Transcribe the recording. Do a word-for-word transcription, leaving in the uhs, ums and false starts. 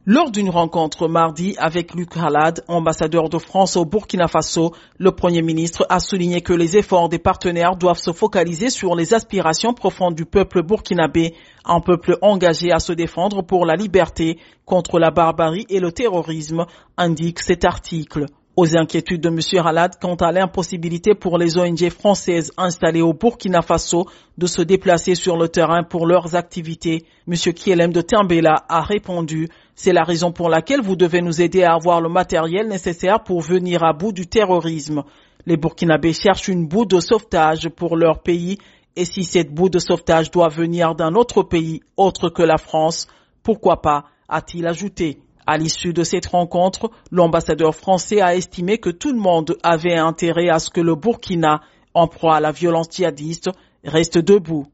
Lors d'une rencontre mardi avec Luc Halad, ambassadeur de France au Burkina Faso, le Premier ministre a souligné que les efforts des partenaires doivent se focaliser sur les aspirations profondes du peuple burkinabé, un peuple engagé à se défendre pour la liberté, contre la barbarie et le terrorisme, indique cet article. Aux inquiétudes de M. Halad quant à l'impossibilité pour les O N G françaises installées au Burkina Faso de se déplacer sur le terrain pour leurs activités, M. Kielem de Tambela a répondu « C'est la raison pour laquelle vous devez nous aider à avoir le matériel nécessaire pour venir à bout du terrorisme. Les Burkinabés cherchent une boue de sauvetage pour leur pays et si cette boue de sauvetage doit venir d'un autre pays autre que la France, pourquoi pas ?» a-t-il ajouté. À l'issue de cette rencontre, l'ambassadeur français a estimé que tout le monde avait intérêt à ce que le Burkina, en proie à la violence djihadiste, reste debout.